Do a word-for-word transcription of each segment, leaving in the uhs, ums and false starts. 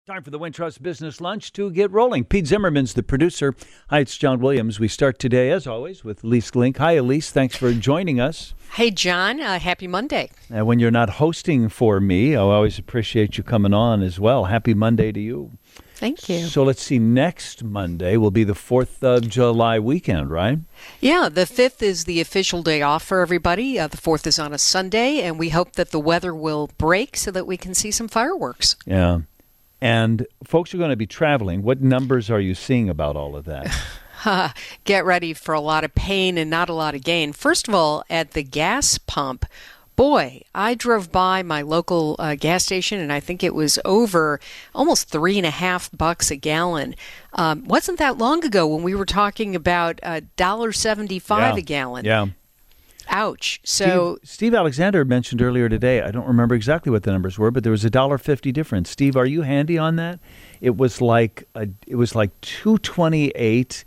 Time for the Wintrust Business Lunch to get rolling. Pete Zimmerman's the producer. Hi, it's John Williams. We start today, as always, with Elise Glink. Hi, Elise. Thanks for joining us. Hey, John. Uh, happy Monday. And when you're not hosting for me, I always appreciate you coming on as well. Happy Monday to you. Thank you. So let's see. Next Monday will be the fourth of July weekend, right? Yeah, the fifth is the official day off for everybody. Uh, the fourth is on a Sunday, and we hope that the weather will break so that we can see some fireworks. Yeah. And folks are going to be traveling. What numbers are you seeing about all of that? Get ready for a lot of pain and not a lot of gain. First of all, at the gas pump, boy, I drove by my local uh, gas station, and I think it was over almost three and a half bucks a gallon. Um, wasn't that long ago when we were talking about a one dollar seventy-five yeah. a gallon. Yeah. Ouch. So Steve, Steve Alexander mentioned earlier today, I don't remember exactly what the numbers were, but there was a one dollar fifty difference. Steve, are you handy on that? It was like a, it was like two twenty-eight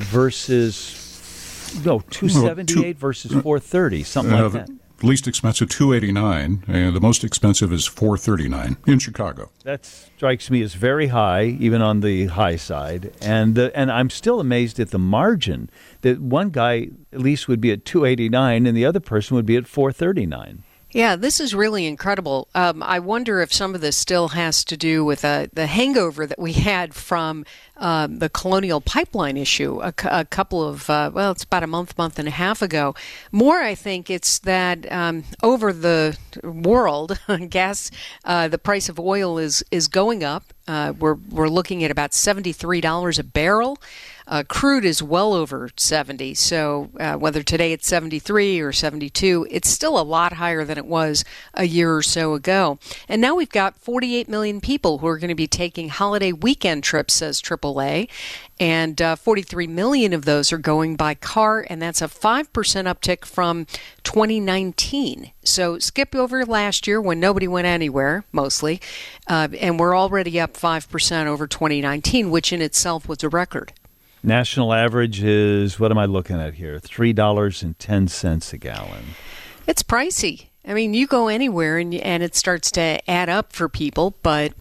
versus no, two seventy-eight versus four thirty, something uh, like that. Least expensive two eighty-nine, and the most expensive is four thirty-nine in Chicago. That strikes me as very high, even on the high side. And the, and I'm still amazed at the margin that one guy at least would be at two eighty-nine and the other person would be at four thirty-nine. Yeah, this is really incredible. Um, I wonder if some of this still has to do with uh, the hangover that we had from um, the Colonial Pipeline issue a, cu- a couple of, uh, well, it's about a month, month and a half ago. More, I think it's that um, over the world, gas, uh, the price of oil is, is going up. Uh, we're we're looking at about seventy-three dollars a barrel. Uh, crude is well over seventy. So uh, whether today it's seventy-three or seventy-two, it's still a lot higher than it was a year or so ago. And now we've got forty-eight million people who are going to be taking holiday weekend trips, says triple A. And uh, forty-three million of those are going by car, and that's a five percent uptick from twenty nineteen. So skip over last year when nobody went anywhere, mostly, uh, and we're already up five percent over twenty nineteen, which in itself was a record. National average is, what am I looking at here, three dollars and ten cents a gallon. It's pricey. I mean, you go anywhere and, and it starts to add up for people, but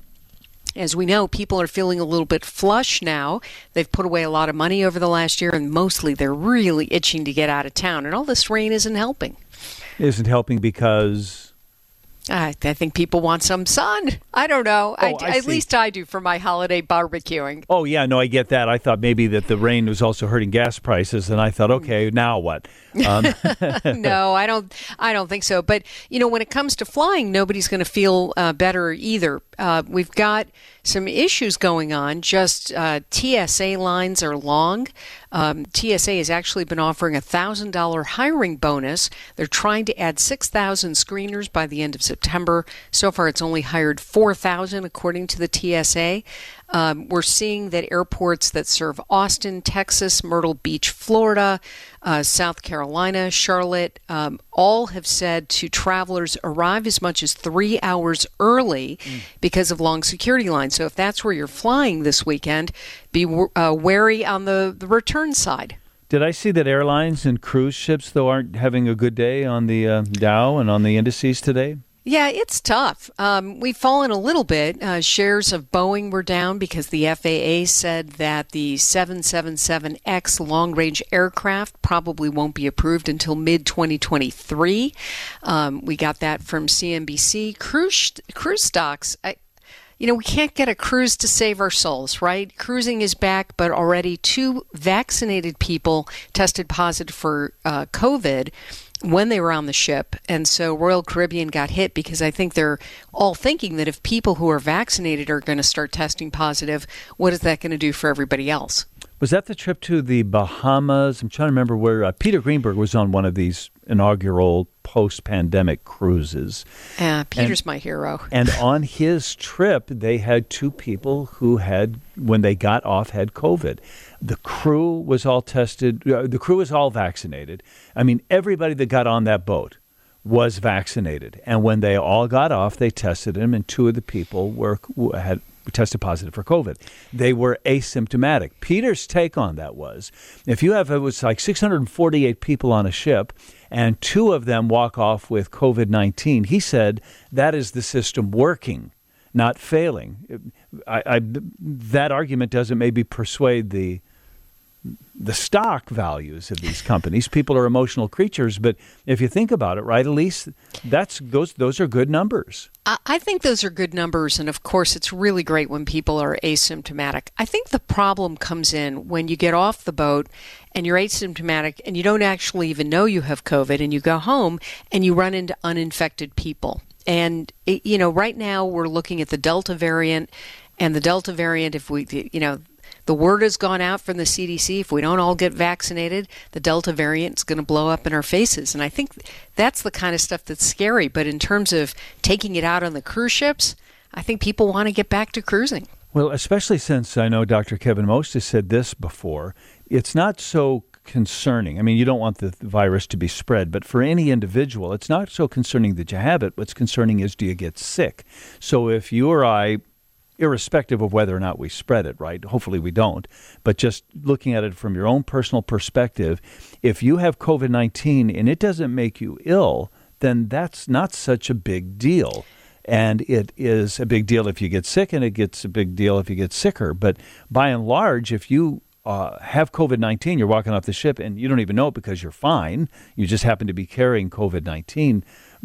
as we know, people are feeling a little bit flush now. They've put away a lot of money over the last year, and mostly they're really itching to get out of town. And all this rain isn't helping. Isn't helping because... I, I think people want some sun. I don't know. Oh, I, I at see. least I do for my holiday barbecuing. Oh, yeah, no, I get that. I thought maybe that the rain was also hurting gas prices, and I thought, okay, now what? Um. No, I don't I don't think so. But, you know, when it comes to flying, nobody's going to feel uh, better either. Uh, we've got some issues going on. Just uh, T S A lines are long. Um, T S A has actually been offering a one thousand dollars hiring bonus. They're trying to add six thousand screeners by the end of September. So far, it's only hired four thousand, according to the T S A. Um, we're seeing that airports that serve Austin, Texas, Myrtle Beach, Florida, uh, South Carolina, Charlotte, um, all have said to travelers arrive as much as three hours early mm. because of long security lines. So if that's where you're flying this weekend, be uh, wary on the, the return side. Did I see that airlines and cruise ships, though, aren't having a good day on the uh, Dow and on the indices today? Yeah, it's tough. Um, we've fallen a little bit. Uh, shares of Boeing were down because the F A A said that the seven seventy-seven X long-range aircraft probably won't be approved until mid twenty twenty-three. Um, we got that from C N B C. Cruise, cruise stocks... I, You know, we can't get a cruise to save our souls, right? Cruising is back, but already two vaccinated people tested positive for uh, COVID when they were on the ship. And so Royal Caribbean got hit because I think they're all thinking that if people who are vaccinated are going to start testing positive, what is that going to do for everybody else? Was that the trip to the Bahamas? I'm trying to remember where uh, Peter Greenberg was on one of these inaugural post-pandemic cruises. Yeah, Peter's and, my hero. And on his trip, they had two people who had, when they got off, had COVID. The crew was all tested. Uh, the crew was all vaccinated. I mean, everybody that got on that boat was vaccinated. And when they all got off, they tested them, and two of the people were had tested positive for COVID. They were asymptomatic. Peter's take on that was, if you have, it was like six hundred forty-eight people on a ship, and two of them walk off with COVID nineteen, he said that is the system working. not failing. I, I, that argument doesn't maybe persuade the the stock values of these companies. People are emotional creatures, but if you think about it, right, Elise, that's those those are good numbers. I think those are good numbers, and of course, it's really great when people are asymptomatic. I think the problem comes in when you get off the boat and you're asymptomatic and you don't actually even know you have COVID, and you go home and you run into uninfected people. And, it, you know, right now we're looking at the Delta variant, and the Delta variant, if we, you know, the word has gone out from the C D C, if we don't all get vaccinated, the Delta variant is going to blow up in our faces. And I think that's the kind of stuff that's scary. But in terms of taking it out on the cruise ships, I think people want to get back to cruising. Well, especially since I know Doctor Kevin Most has said this before, it's not so concerning. I mean, you don't want the virus to be spread, but for any individual, it's not so concerning that you have it. What's concerning is, do you get sick? So if you or I, irrespective of whether or not we spread it, right? Hopefully we don't. But just looking at it from your own personal perspective, if you have COVID nineteen and it doesn't make you ill, then that's not such a big deal. And it is a big deal if you get sick, and it gets a big deal if you get sicker. But by and large, if you uh, have COVID nineteen, you're walking off the ship and you don't even know it because you're fine. You just happen to be carrying COVID nineteen.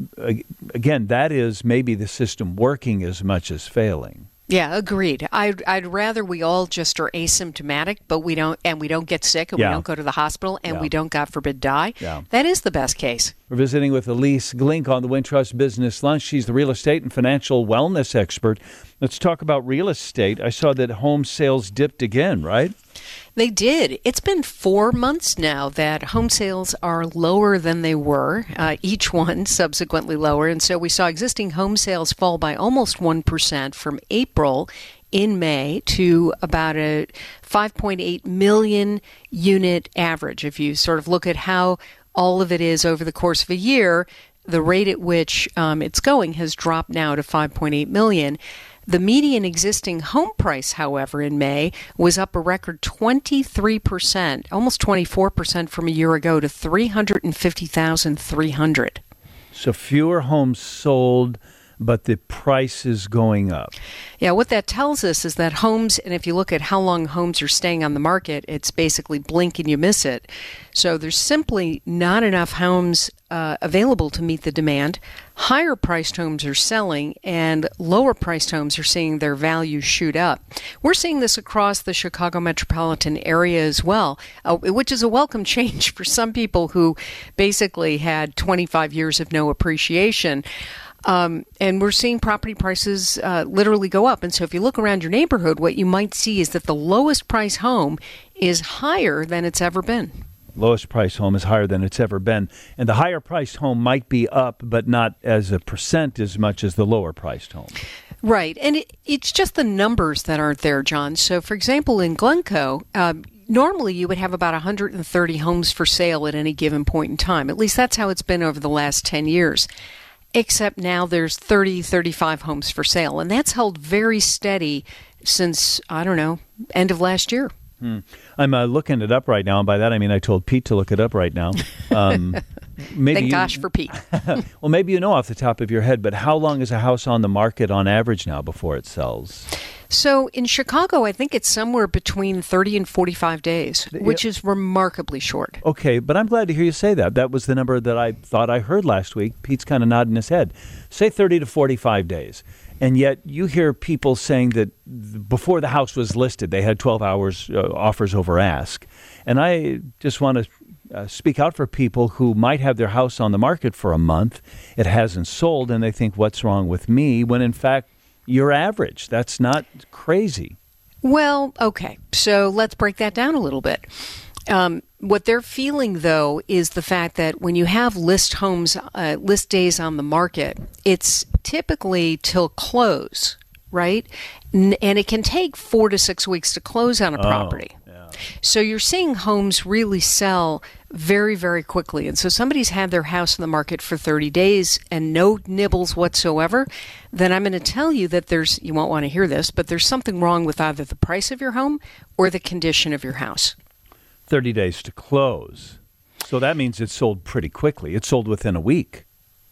Again, that is maybe the system working as much as failing. Yeah, agreed. I'd, I'd rather we all just are asymptomatic, but we don't, and we don't get sick, and yeah. we don't go to the hospital, and yeah. we don't, God forbid, die. Yeah. That is the best case. We're visiting with Elise Glink on the Wintrust Business Lunch. She's the real estate and financial wellness expert. Let's talk about real estate. I saw that home sales dipped again, right? They did. It's been four months now that home sales are lower than they were, uh, each one subsequently lower. And so we saw existing home sales fall by almost one percent from April in May to about a five point eight million unit average. If you sort of look at how all of it is over the course of a year, the rate at which um, it's going has dropped now to five point eight million. The median existing home price, however, in May was up a record twenty-three percent, almost twenty-four percent from a year ago, to three hundred fifty thousand three hundred. So fewer homes sold, but the price is going up. Yeah, what that tells us is that homes, and if you look at how long homes are staying on the market, it's basically blink and you miss it. So there's simply not enough homes uh, available to meet the demand. Higher priced homes are selling, and lower priced homes are seeing their values shoot up. We're seeing this across the Chicago metropolitan area as well, uh, which is a welcome change for some people who basically had twenty-five years of no appreciation. Um, and we're seeing property prices uh, literally go up. And so if you look around your neighborhood, what you might see is that the lowest price home is higher than it's ever been. Lowest price home is higher than it's ever been. And the higher priced home might be up, but not as a percent as much as the lower priced home. Right. And it, it's just the numbers that aren't there, John. So, for example, in Glencoe, um, normally you would have about one hundred thirty homes for sale at any given point in time. At least that's how it's been over the last ten years. Except now there's thirty, thirty-five homes for sale. And that's held very steady since, I don't know, end of last year. Hmm. I'm uh, looking it up right now. And by that, I mean I told Pete to look it up right now. Um, maybe Thank you, gosh for Pete. Well, maybe you know off the top of your head, but how long is a house on the market on average now before it sells? So in Chicago, I think it's somewhere between thirty and forty-five days, which is remarkably short. Okay, but I'm glad to hear you say that. That was the number that I thought I heard last week. Pete's kind of nodding his head. Say thirty to forty-five days. And yet you hear people saying that before the house was listed, they had twelve hours uh, offers over ask. And I just want to uh, speak out for people who might have their house on the market for a month. It hasn't sold, and they think, what's wrong with me? When in fact, you're average. That's not crazy. Well, okay. So let's break that down a little bit. Um, what they're feeling, though, is the fact that when you have list homes, uh, list days on the market, it's typically till close, right? N- and it can take four to six weeks to close on a property. Oh, yeah. So you're seeing homes really sell very, very quickly. And so somebody's had their house on the market for thirty days and no nibbles whatsoever, then I'm going to tell you that there's, you won't want to hear this, but there's something wrong with either the price of your home or the condition of your house. thirty days to close. So that means it sold pretty quickly. It sold within a week.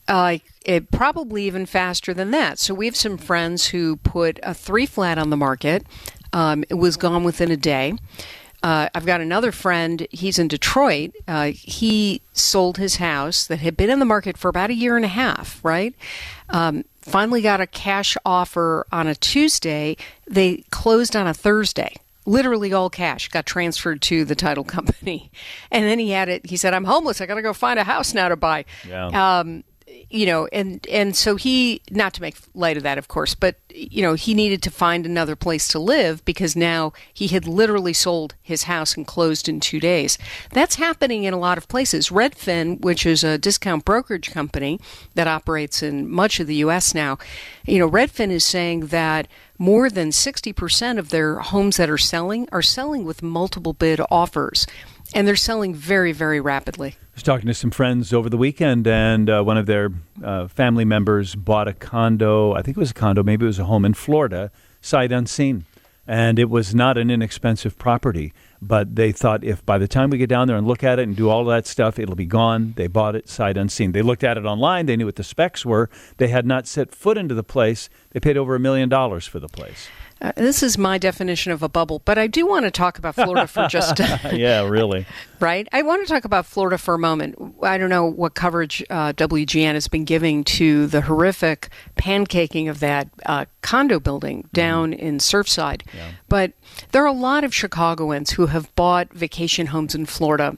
Uh, it, probably even faster than that. So we have some friends who put a three flat on the market. Um, it was gone within a day. Uh, I've got another friend, he's in Detroit. Uh, he sold his house that had been in the market for about a year and a half, right? Um, finally got a cash offer on a Tuesday. They closed on a Thursday. Literally all cash got transferred to the title company. And then he had it, he said, I'm homeless. I got to go find a house now to buy. Yeah. Um, you know, and, and so he, not to make light of that, of course, but, you know, he needed to find another place to live because now he had literally sold his house and closed in two days. That's happening in a lot of places. Redfin, which is a discount brokerage company that operates in much of the U S now, you know, Redfin is saying that more than sixty percent of their homes that are selling are selling with multiple bid offers. And they're selling very, very rapidly. I was talking to some friends over the weekend, and uh, one of their uh, family members bought a condo. I think it was a condo, maybe it was a home in Florida, sight unseen. And it was not an inexpensive property, but they thought if by the time we get down there and look at it and do all of that stuff, it'll be gone. They bought it sight unseen. They looked at it online. They knew what the specs were. They had not set foot into the place. They paid over a million dollars for the place. Uh, this is my definition of a bubble, but I do want to talk about Florida for just a yeah, really. Right? I want to talk about Florida for a moment. I don't know what coverage uh, W G N has been giving to the horrific pancaking of that uh, condo building down mm-hmm. in Surfside. Yeah. But there are a lot of Chicagoans who have bought vacation homes in Florida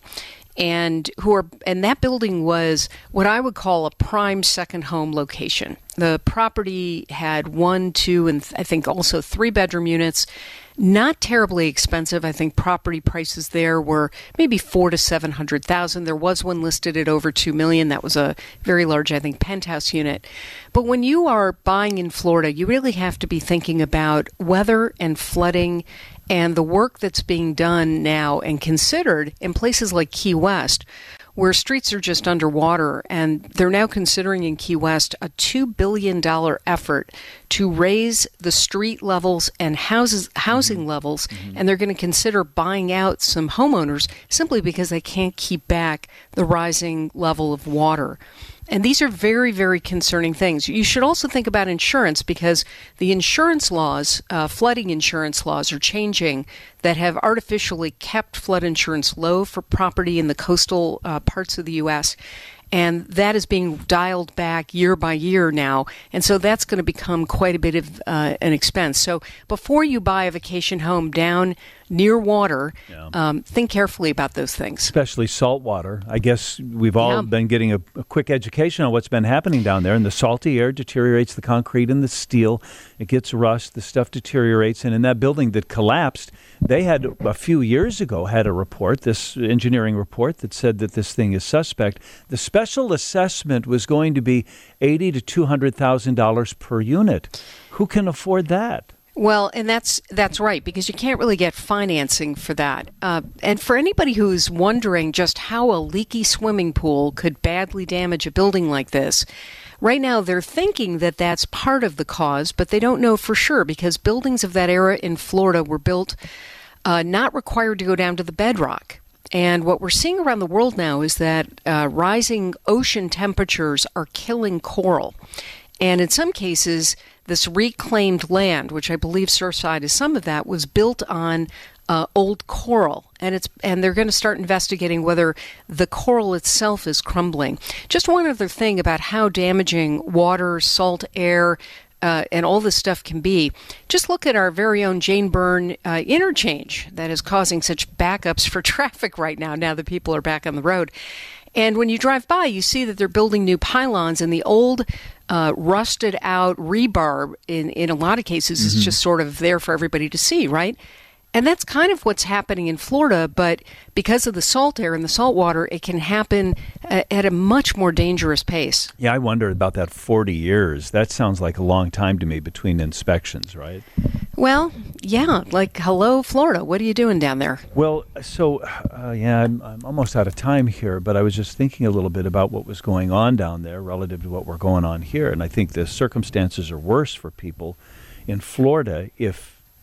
and who are and that building was what I would call a prime second home location. The property had one, two, and th- I think also three bedroom units. Not terribly expensive. I think property prices there were maybe four to seven hundred thousand. There was one listed at over two million. That was a very large, I think, penthouse unit. But when you are buying in Florida, you really have to be thinking about weather and flooding and the work that's being done now and considered in places like Key West, where streets are just underwater, and they're now considering in Key West a two billion dollars effort to raise the street levels and houses housing mm-hmm. levels, mm-hmm. and they're going to consider buying out some homeowners simply because they can't keep back the rising level of water. And these are very, very concerning things. You should also think about insurance because the insurance laws, uh, flooding insurance laws are changing that have artificially kept flood insurance low for property in the coastal uh, parts of the U S, and that is being dialed back year by year now. And so that's going to become quite a bit of uh, an expense. So before you buy a vacation home down near water, yeah. um, think carefully about those things. Especially salt water. I guess we've all Yeah. been getting a, a quick education on what's been happening down there. And the salty air deteriorates the concrete and the steel. It gets rust. The stuff deteriorates. And in that building that collapsed, they had a few years ago had a report, this engineering report, that said that this thing is suspect. The special assessment was going to be eighty to two hundred thousand dollars per unit. Who can afford that? Well, and that's that's right, because you can't really get financing for that. Uh, and for anybody who's wondering just how a leaky swimming pool could badly damage a building like this, right now they're thinking that that's part of the cause, but they don't know for sure because buildings of that era in Florida were built uh, not required to go down to the bedrock. And what we're seeing around the world now is that uh, rising ocean temperatures are killing coral. And in some cases, this reclaimed land, which I believe Surfside is some of that, was built on uh, old coral. And it's and they're going to start investigating whether the coral itself is crumbling. Just one other thing about how damaging water, salt, air, Uh, and all this stuff can be. Just look at our very own Jane Byrne uh, interchange that is causing such backups for traffic right now, now that people are back on the road. And when you drive by, you see that they're building new pylons, and the old uh, rusted out rebar, in, in a lot of cases, mm-hmm. is just sort of there for everybody to see, right? And that's kind of what's happening in Florida, but because of the salt air and the salt water, it can happen at, at a much more dangerous pace. Yeah, I wonder about that forty years. That sounds like a long time to me between inspections, right? Well, yeah, like, hello, Florida. What are you doing down there? Well, so, uh, yeah, I'm, I'm almost out of time here, but I was just thinking a little bit about what was going on down there relative to what we're going on here, and I think the circumstances are worse for people in Florida if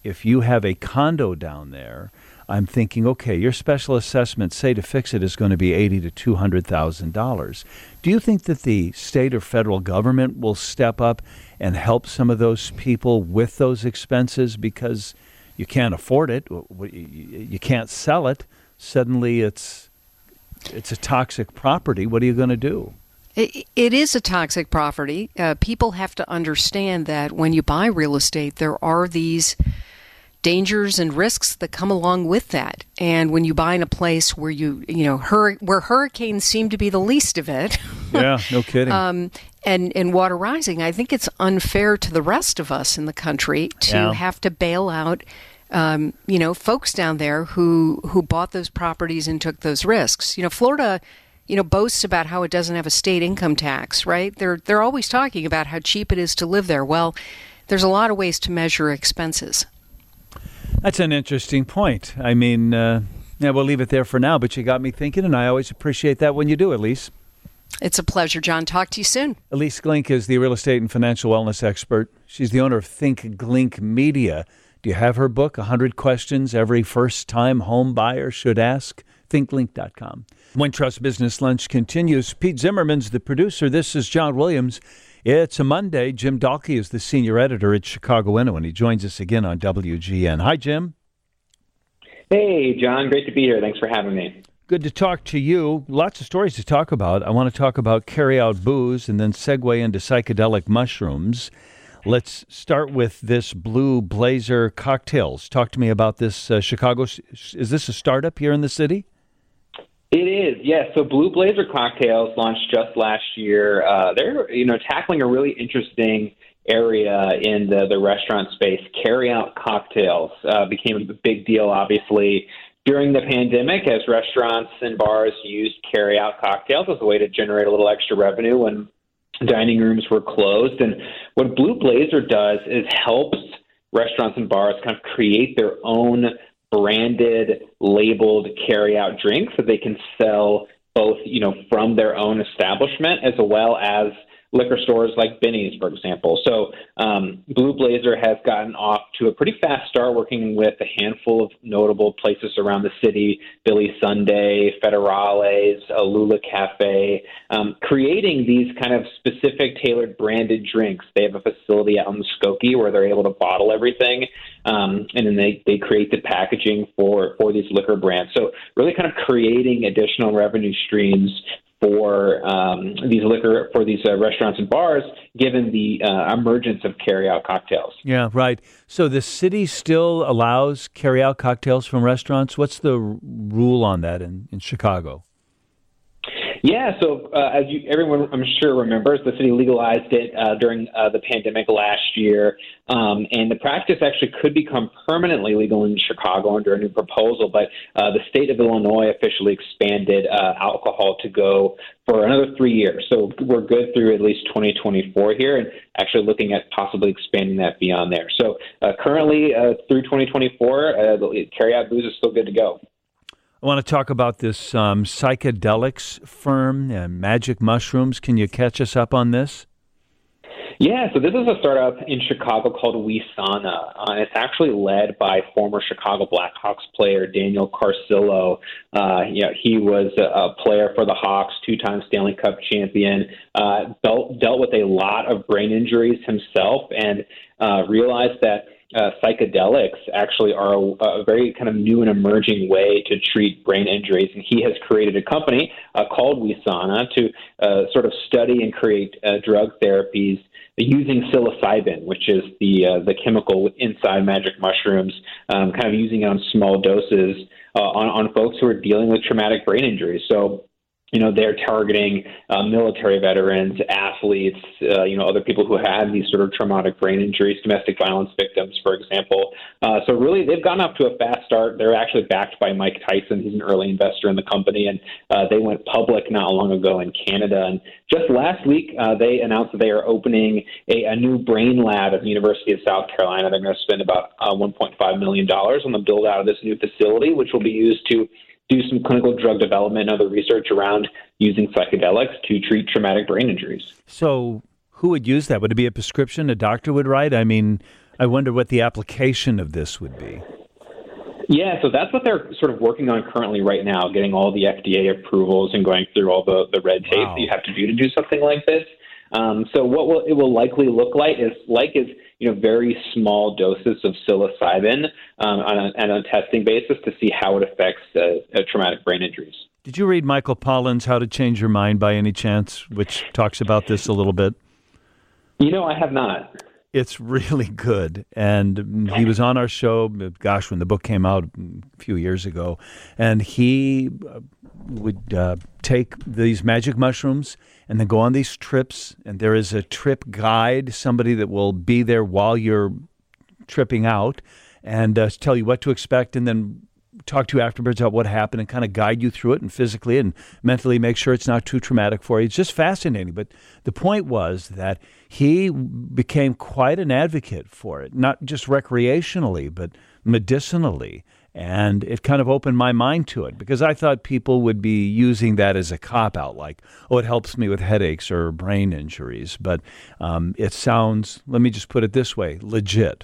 if you have a condo down there, I'm thinking, okay, your special assessment, say to fix it, is going to be eighty to two hundred thousand dollars. Do you think that the state or federal government will step up and help some of those people with those expenses because you can't afford it, you can't sell it? Suddenly, it's it's a toxic property. What are you going to do? It, it is a toxic property. Uh, people have to understand that when you buy real estate, there are these dangers and risks that come along with that. And when you buy in a place where you, you know, hur- where hurricanes seem to be the least of it, yeah, no kidding, um, and and water rising, I think it's unfair to the rest of us in the country to yeah. have to bail out, um, you know, folks down there who who bought those properties and took those risks. You know, Florida, you know, boasts about how it doesn't have a state income tax, right? They're they're always talking about how cheap it is to live there. Well, there's a lot of ways to measure expenses. That's an interesting point. I mean, uh, yeah, we'll leave it there for now, but you got me thinking, and I always appreciate that when you do, Elise. It's a pleasure, John. Talk to you soon. Elise Glink is the real estate and financial wellness expert. She's the owner of Think Glink Media. Do you have her book, one hundred Questions Every First-Time Home Buyer Should Ask? think glink dot com. Wintrust Business Lunch continues. Pete Zimmerman's the producer. This is John Williams. It's a Monday. Jim Dahlke is the senior editor at Chicago Winnow, and he joins us again on W G N. Hi, Jim. Hey, John. Great to be here. Thanks for having me. Good to talk to you. Lots of stories to talk about. I want to talk about carry-out booze and then segue into psychedelic mushrooms. Let's start with this Blue Blazer Cocktails. Talk to me about this uh, Chicago. Is this a startup here in the city? It is, yes. So Blue Blazer Cocktails launched just last year. Uh, they're, you know, tackling a really interesting area in the, the restaurant space. Carry-out cocktails uh, became a big deal, obviously, during the pandemic as restaurants and bars used carry-out cocktails as a way to generate a little extra revenue when dining rooms were closed. And what Blue Blazer does is helps restaurants and bars kind of create their own branded, labeled carry-out drinks that they can sell both, you know, from their own establishment as well as liquor stores like Benny's, for example. So um, Blue Blazer has gotten off to a pretty fast start working with a handful of notable places around the city, Billy Sunday, Federales, Lula Cafe, um, creating these kind of specific tailored branded drinks. They have a facility out in Muskogee where they're able to bottle everything, um, and then they, they create the packaging for, for these liquor brands. So really kind of creating additional revenue streams for um, these liquor for these uh, restaurants and bars, given the uh, emergence of carry-out cocktails. Yeah, right. So the city still allows carry-out cocktails from restaurants. What's the r- rule on that in, in Chicago? Yeah, so uh, as you, everyone I'm sure remembers, the city legalized it uh, during uh, the pandemic last year, um, and the practice actually could become permanently legal in Chicago under a new proposal, but uh, the state of Illinois officially expanded uh, alcohol to go for another three years. So we're good through at least twenty twenty-four here, and actually looking at possibly expanding that beyond there. So uh, currently uh, through twenty twenty-four, uh, the carry-out booze is still good to go. I want to talk about this um, psychedelics firm, uh, Magic Mushrooms. Can you catch us up on this? Yeah, so this is a startup in Chicago called WeSana. Uh, it's actually led by former Chicago Blackhawks player Daniel Carcillo. Uh, you know, he was a, a player for the Hawks, two-time Stanley Cup champion, uh, dealt, dealt with a lot of brain injuries himself, and uh, realized that Uh, psychedelics actually are a, a very kind of new and emerging way to treat brain injuries. And he has created a company uh, called WeSana to uh, sort of study and create uh, drug therapies using psilocybin, which is the uh, the chemical inside magic mushrooms, um, kind of using it on small doses uh, on, on folks who are dealing with traumatic brain injuries. So, you know, they're targeting uh, military veterans, athletes, uh, you know, other people who have these sort of traumatic brain injuries, domestic violence victims, for example. Uh, so really, they've gotten off to a fast start. They're actually backed by Mike Tyson. He's an early investor in the company, and uh, they went public not long ago in Canada. And just last week, uh, they announced that they are opening a, a new brain lab at the University of South Carolina. They're going to spend about uh, one point five million dollars on the build out of this new facility, which will be used to do some clinical drug development and other research around using psychedelics to treat traumatic brain injuries. So who would use that? Would it be a prescription a doctor would write? I mean, I wonder what the application of this would be. Yeah, so that's what they're sort of working on currently right now, getting all the F D A approvals and going through all the, the red tape Wow. that you have to do to do something like this. Um, so what will, it will likely look like is like is you know very small doses of psilocybin um, on, a, on a testing basis to see how it affects uh, uh, traumatic brain injuries. Did you read Michael Pollan's How to Change Your Mind by any chance, which talks about this a little bit? You know, I have not. It's really good. And he was on our show, gosh, when the book came out a few years ago. And he would uh, take these magic mushrooms and then go on these trips. And there is a trip guide, somebody that will be there while you're tripping out and uh, tell you what to expect and then talk to you afterwards about what happened and kind of guide you through it and physically and mentally make sure it's not too traumatic for you. It's just fascinating. But the point was that he became quite an advocate for it, not just recreationally, but medicinally. And it kind of opened my mind to it because I thought people would be using that as a cop-out, like, oh, it helps me with headaches or brain injuries. But um, it sounds, let me just put it this way, legit.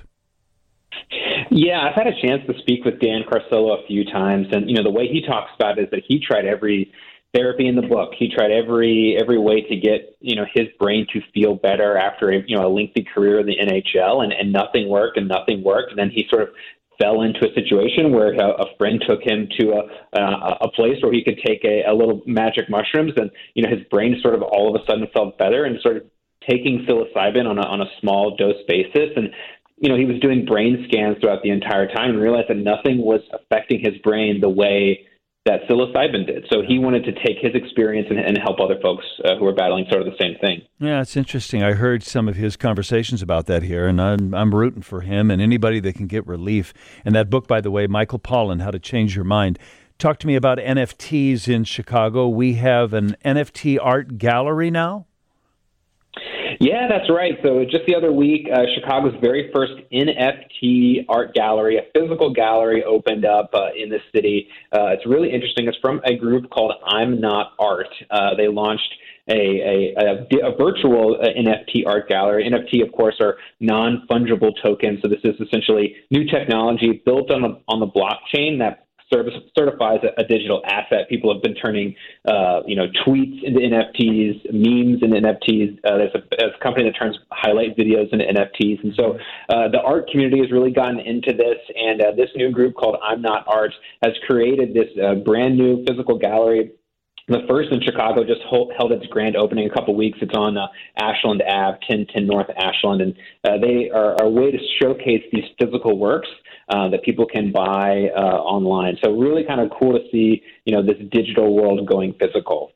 Yeah, I've had a chance to speak with Dan Carcillo a few times, and you know the way he talks about it is that he tried every therapy in the book. He tried every every way to get you know his brain to feel better after a, you know a lengthy career in the N H L, and, and nothing worked, and nothing worked, and then he sort of fell into a situation where a, a friend took him to a, a a place where he could take a, a little magic mushrooms, and you know his brain sort of all of a sudden felt better, and sort of taking psilocybin on a on a small dose basis, and you know, he was doing brain scans throughout the entire time and realized that nothing was affecting his brain the way that psilocybin did. So he wanted to take his experience and, and help other folks uh, who are battling sort of the same thing. Yeah, it's interesting. I heard some of his conversations about that here, and I'm, I'm rooting for him and anybody that can get relief. And that book, by the way, Michael Pollan, How to Change Your Mind. Talk to me about N F Ts in Chicago. We have an N F T art gallery now? Yeah, that's right. So just the other week, uh, Chicago's very first N F T art gallery, a physical gallery, opened up uh, in the city. Uh, it's really interesting. It's from a group called I'm Not Art. Uh, they launched a, a, a, a virtual uh, N F T art gallery. N F T, of course, are non-fungible tokens. So this is essentially new technology built on the, on the blockchain that Service certifies a, a digital asset. People have been turning, uh, you know, tweets into N F Ts, memes into N F Ts. Uh, there's, a, there's a company that turns highlight videos into N F Ts, and so uh, the art community has really gotten into this. And uh, this new group called I'm Not Art has created this uh, brand new physical gallery. The first in Chicago just hold, held its grand opening a couple weeks. It's on uh, Ashland Avenue, ten ten North Ashland, and uh, they are, are a way to showcase these physical works uh, that people can buy uh, online. So really kind of cool to see, you know, this digital world going physical.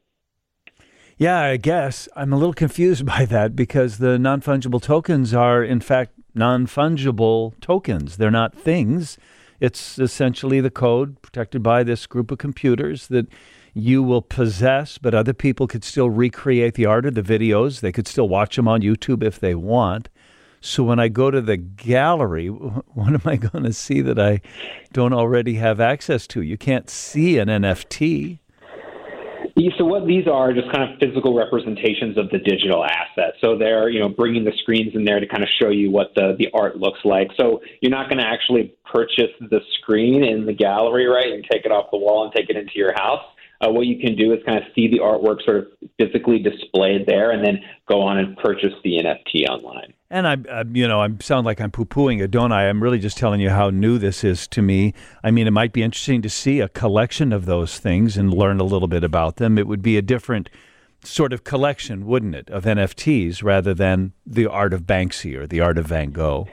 Yeah, I guess I'm a little confused by that because the non-fungible tokens are, in fact, non-fungible tokens. They're not things. It's essentially the code protected by this group of computers that you will possess, but other people could still recreate the art or the videos. They could still watch them on YouTube if they want. So when I go to the gallery, what am I going to see that I don't already have access to? You can't see an N F T. Yeah, so what these are just kind of physical representations of the digital asset. So they're, you know, bringing the screens in there to kind of show you what the, the art looks like. So you're not going to actually purchase the screen in the gallery, right, and take it off the wall and take it into your house. Uh, what you can do is kind of see the artwork sort of physically displayed there and then go on and purchase the N F T online. And I, I you know, I sound like I'm poo-pooing it, don't I? I'm really just telling you how new this is to me. I mean, it might be interesting to see a collection of those things and learn a little bit about them. It would be a different sort of collection, wouldn't it, of N F Ts rather than the art of Banksy or the art of Van Gogh.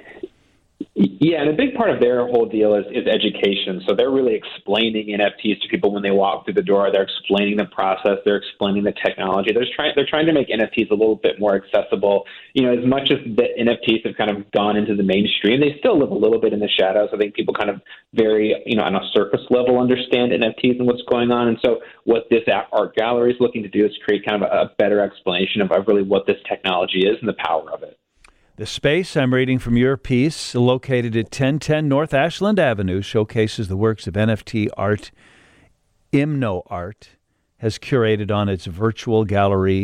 Yeah, and a big part of their whole deal is, is education. So they're really explaining N F Ts to people when they walk through the door. They're explaining the process. They're explaining the technology. They're trying they're trying to make N F Ts a little bit more accessible. You know, as much as the N F Ts have kind of gone into the mainstream, they still live a little bit in the shadows. I think people kind of very, you know, on a surface level understand N F Ts and what's going on. And so what this art gallery is looking to do is create kind of a, a better explanation of, of really what this technology is and the power of it. The space I'm reading from your piece, located at ten ten North Ashland Avenue, showcases the works of N F T art. ImnoArt has curated on its virtual gallery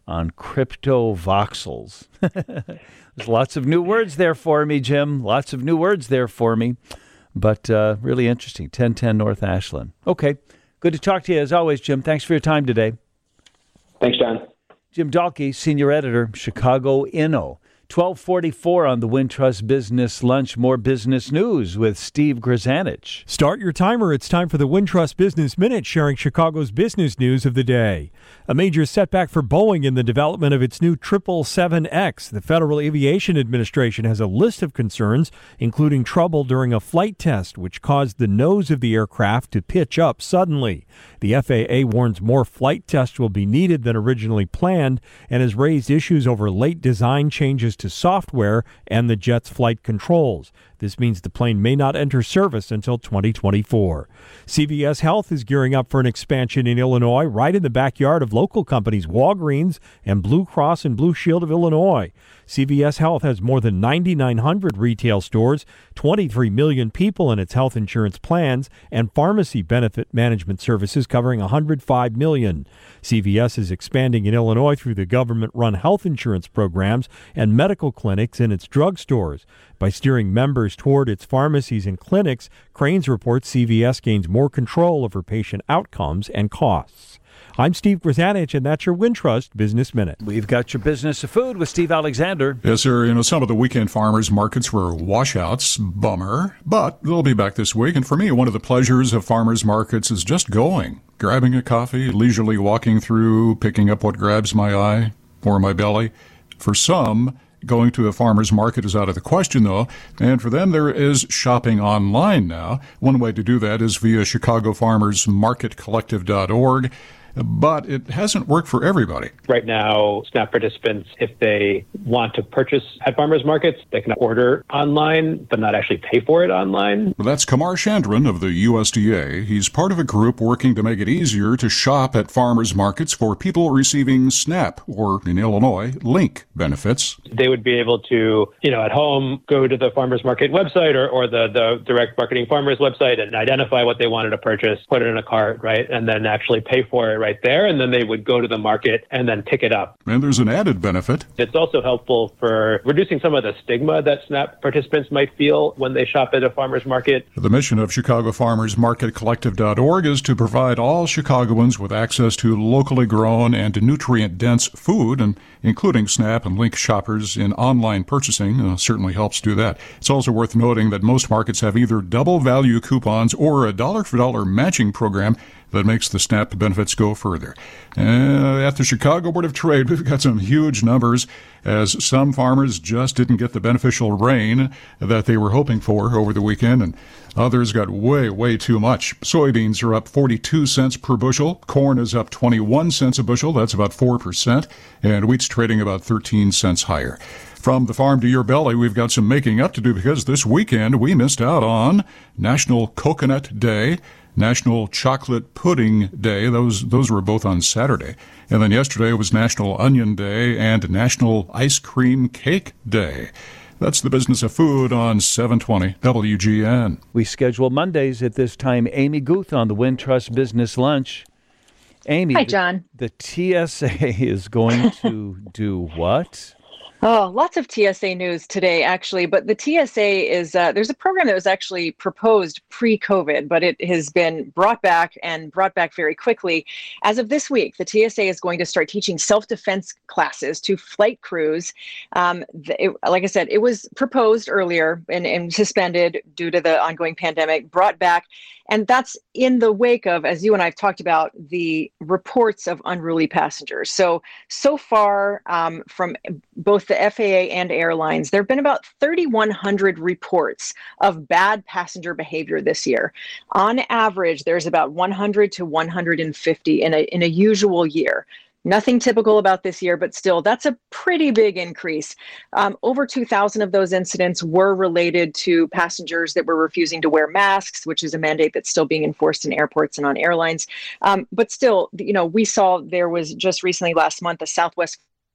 on cryptovoxels. There's lots of new words there for me, Jim. Lots of new words there for me. But uh, really interesting. ten ten North Ashland. Okay. Good to talk to you as always, Jim. Thanks for your time today. Thanks, John. Jim Dahlke, Senior Editor, Chicago Inno. twelve forty-four on the Wintrust Business Lunch. More business news with Steve Grzanich. Start your timer. It's time for the Wintrust Business Minute, sharing Chicago's business news of the day. A major setback for Boeing in the development of its new triple seven X. The Federal Aviation Administration has a list of concerns, including trouble during a flight test, which caused the nose of the aircraft to pitch up suddenly. The F A A warns more flight tests will be needed than originally planned and has raised issues over late design changes to software and the jet's flight controls. This means the plane may not enter service until twenty twenty-four. C V S Health is gearing up for an expansion in Illinois, right in the backyard of local companies Walgreens and Blue Cross and Blue Shield of Illinois. C V S Health has more than nine thousand nine hundred retail stores, twenty-three million people in its health insurance plans, and pharmacy benefit management services covering one hundred five million. C V S is expanding in Illinois through the government-run health insurance programs and medical clinics in its drugstores. By steering members toward its pharmacies and clinics, Cranes reports C V S gains more control over patient outcomes and costs. I'm Steve Grzanich, and that's your Wintrust Business Minute. We've got your business of food with Steve Alexander. Yes, sir. You know, some of the weekend farmers markets were washouts. Bummer. But they'll be back this week. And for me, one of the pleasures of farmers markets is just going, grabbing a coffee, leisurely walking through, picking up what grabs my eye or my belly. For some, going to a farmer's market is out of the question, though, and for them there is shopping online now. One way to do that is via Chicago Farmers Market Collective dot org. But it hasn't worked for everybody. Right now, SNAP participants, if they want to purchase at farmers markets, they can order online, but not actually pay for it online. Well, that's Kamar Chandran of the U S D A. He's part of a group working to make it easier to shop at farmers markets for people receiving SNAP, or in Illinois, LINK benefits. They would be able to, you know, at home, go to the farmers market website or, or the, the direct marketing farmers website and identify what they wanted to purchase, put it in a cart, right, and then actually pay for it right there, and then they would go to the market and then pick it up. And there's an added benefit. It's also helpful for reducing some of the stigma that SNAP participants might feel when they shop at a farmer's market. The mission of Chicago Farmers Market Collective dot org is to provide all Chicagoans with access to locally grown and nutrient-dense food, and including SNAP and LINK shoppers in online purchasing uh, certainly helps do that. It's also worth noting that most markets have either double value coupons or a dollar-for-dollar matching program that makes the SNAP benefits go further. Uh, at the Chicago Board of Trade, we've got some huge numbers, as some farmers just didn't get the beneficial rain that they were hoping for over the weekend, and others got way, way too much. Soybeans are up forty-two cents per bushel. Corn is up twenty-one cents a bushel. That's about four percent. And wheat's trading about thirteen cents higher. From the farm to your belly, we've got some making up to do, because this weekend we missed out on National Coconut Day, National Chocolate Pudding Day. Those those were both on Saturday. And then yesterday was National Onion Day and National Ice Cream Cake Day. That's the business of food on seven twenty W G N. We schedule Mondays at this time. Amy Guth on the Wintrust Business Lunch. Amy. Hi, John. The, the T S A is going to do what? Oh, lots of T S A news today, actually. But the T S A is, uh, there's a program that was actually proposed pre-COVID, but it has been brought back and brought back very quickly. As of this week, the T S A is going to start teaching self-defense classes to flight crews. Um, it, like I said, it was proposed earlier and, and suspended due to the ongoing pandemic, brought back. And that's in the wake of, as you and I have talked about, the reports of unruly passengers. So, so far um, from both the F A A and airlines, there have been about thirty-one hundred reports of bad passenger behavior this year. On average, there's about one hundred to one hundred fifty in a in a usual year. Nothing typical about this year, but still, that's a pretty big increase. Um, over two thousand of those incidents were related to passengers that were refusing to wear masks, which is a mandate that's still being enforced in airports and on airlines. Um, but still, you know, we saw there was just recently last month a Southwest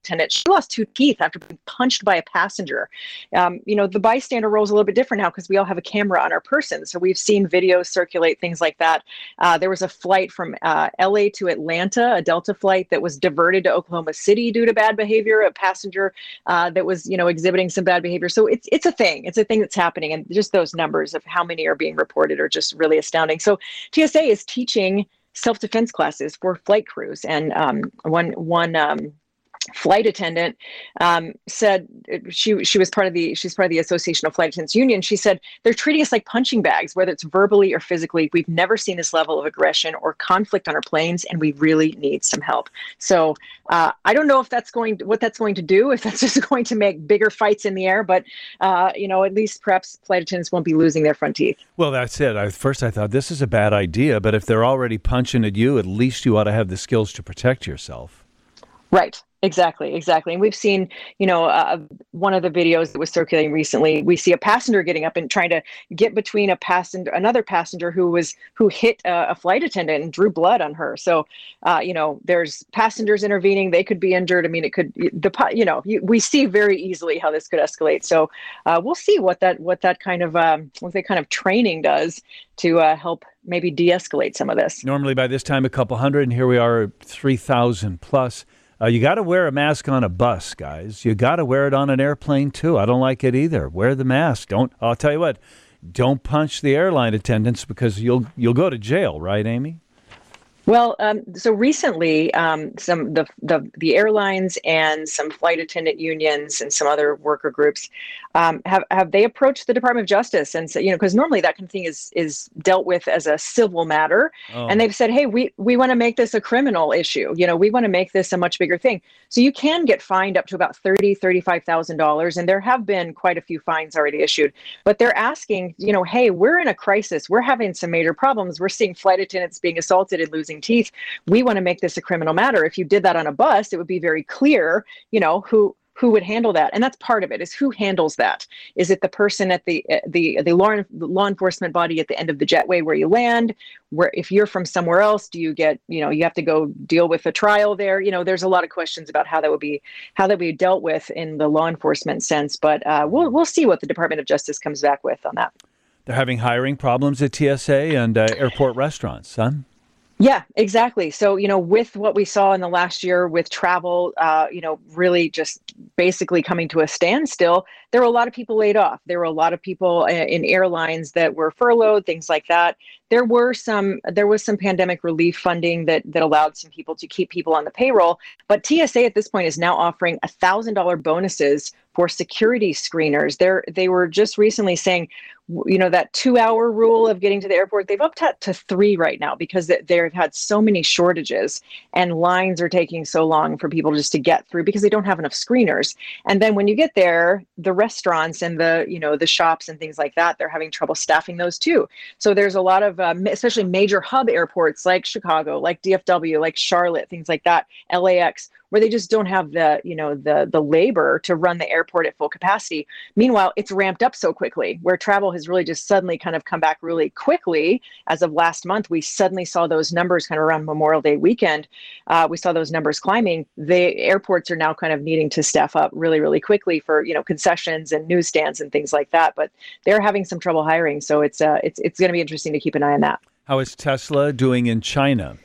attendant. She lost two teeth after being punched by a passenger. Um, you know, the bystander role is a little bit different now because we all have a camera on our person. So we've seen videos circulate, things like that. Uh, there was a flight from uh, L A to Atlanta, a Delta flight that was diverted to Oklahoma City due to bad behavior, a passenger uh, that was, you know, exhibiting some bad behavior. So it's it's a thing. It's a thing that's happening. And just those numbers of how many are being reported are just really astounding. So T S A is teaching self-defense classes for flight crews. And um, one one um, flight attendant um, said she she was part of the she's part of the Association of Flight Attendants Union. She said they're treating us like punching bags, whether it's verbally or physically. We've never seen this level of aggression or conflict on our planes, and we really need some help. So uh, I don't know if that's going to, what that's going to do, if that's just going to make bigger fights in the air. But uh, you know, at least perhaps flight attendants won't be losing their front teeth. Well, that's it. At first, I thought this is a bad idea, but if they're already punching at you, at least you ought to have the skills to protect yourself. Right. Exactly, exactly. And we've seen, you know, uh, one of the videos that was circulating recently, we see a passenger getting up and trying to get between a passenger, another passenger who was who hit a, a flight attendant and drew blood on her. So, uh, you know, there's passengers intervening. They could be injured. I mean, it could, the you know, you, we see very easily how this could escalate. So uh, we'll see what that what that kind of um, what that kind of training does to uh, help maybe de-escalate some of this. Normally by this time, a couple hundred, and here we are, three thousand plus. Uh, you got to wear a mask on a bus, guys. You got to wear it on an airplane, too. I don't like it either. Wear the mask. Don't. I'll tell you what, don't punch the airline attendants because you'll you'll go to jail, right, Amy? Well, um, so recently, um, some the, the the airlines and some flight attendant unions and some other worker groups um, have have they approached the Department of Justice and said, you know, because normally that kind of thing is is dealt with as a civil matter, oh. and they've said, hey, we we want to make this a criminal issue. You know, we want to make this a much bigger thing. So you can get fined up to about thirty, thirty-five thousand dollars, and there have been quite a few fines already issued. But they're asking, you know, hey, we're in a crisis. We're having some major problems. We're seeing flight attendants being assaulted and losing teeth. We want to make this a criminal matter. If you did that on a bus, it would be very clear, you know, who who would handle that. And that's part of it, is who handles that. Is it the person at the the the law, law enforcement body at the end of the jetway where you land? Where if you're from somewhere else, do you get, you know, you have to go deal with a trial there? You know, there's a lot of questions about how that would be how that would be dealt with in the law enforcement sense. But uh, we'll we'll see what the Department of Justice comes back with on that. They're having hiring problems at T S A and uh, airport restaurants, huh? Yeah, exactly. So, you know, with what we saw in the last year with travel, uh, you know, really just basically coming to a standstill, there were a lot of people laid off. There were a lot of people in airlines that were furloughed, things like that. There were some, there was some pandemic relief funding that that allowed some people to keep people on the payroll. But T S A at this point is now offering one thousand dollars bonuses for security screeners. They're, they were just recently saying, you know, that two hour rule of getting to the airport, they've upped that to three right now because they've had so many shortages and lines are taking so long for people just to get through because they don't have enough screeners. And then when you get there, the restaurants and the, you know, the shops and things like that, they're having trouble staffing those too. So there's a lot of, uh, especially major hub airports like Chicago, like D F W, like Charlotte, things like that, L A X, where they just don't have the, you know, the the labor to run the airport at full capacity. Meanwhile, it's ramped up so quickly, where travel has really just suddenly kind of come back really quickly. As of last month, we suddenly saw those numbers kind of around Memorial Day weekend. Uh, we saw those numbers climbing. The airports are now kind of needing to staff up really, really quickly for, you know, concessions and newsstands and things like that. But they're having some trouble hiring. So it's uh, it's it's going to be interesting to keep an eye on that. How is Tesla doing in China?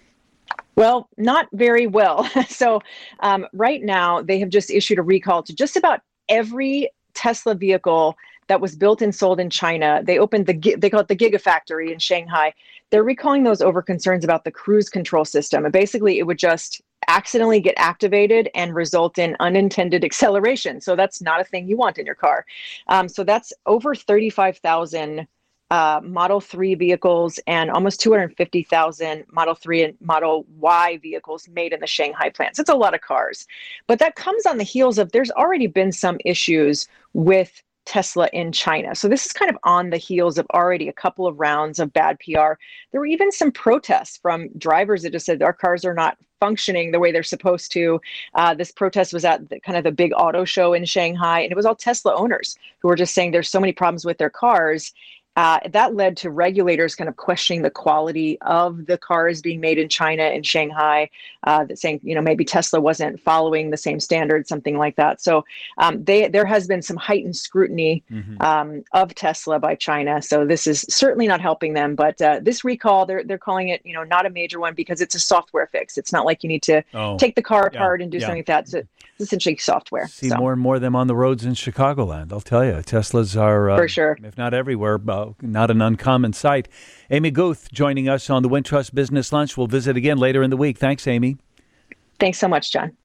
Well, not very well. So um, right now, they have just issued a recall to just about every Tesla vehicle that was built and sold in China. They opened the, they call it the Gigafactory in Shanghai. They're recalling those over concerns about the cruise control system. And basically, it would just accidentally get activated and result in unintended acceleration. So that's not a thing you want in your car. Um, so that's over thirty-five thousand Uh, Model three vehicles and almost two hundred fifty thousand Model three and Model Y vehicles made in the Shanghai plants. It's a lot of cars. But that comes on the heels of there's already been some issues with Tesla in China. So this is kind of on the heels of already a couple of rounds of bad P R. There were even some protests from drivers that just said our cars are not functioning the way they're supposed to. Uh, this protest was at the, kind of the big auto show in Shanghai, and it was all Tesla owners who were just saying there's so many problems with their cars. Uh, that led to regulators kind of questioning the quality of the cars being made in China and Shanghai, uh, that saying, you know, maybe Tesla wasn't following the same standards, something like that. So um, they, there has been some heightened scrutiny mm-hmm. um, of Tesla by China. So this is certainly not helping them. But uh, this recall, they're they're calling it, you know, not a major one because it's a software fix. It's not like you need to oh. take the car apart yeah. and do yeah. something like that. It's, it's essentially software. See so. more and more of them on the roads in Chicagoland. I'll tell you, Teslas are, uh, for sure, if not everywhere, uh, not an uncommon sight. Amy Guth joining us on the Wintrust Business Lunch. We'll visit again later in the week. Thanks, Amy. Thanks so much, John.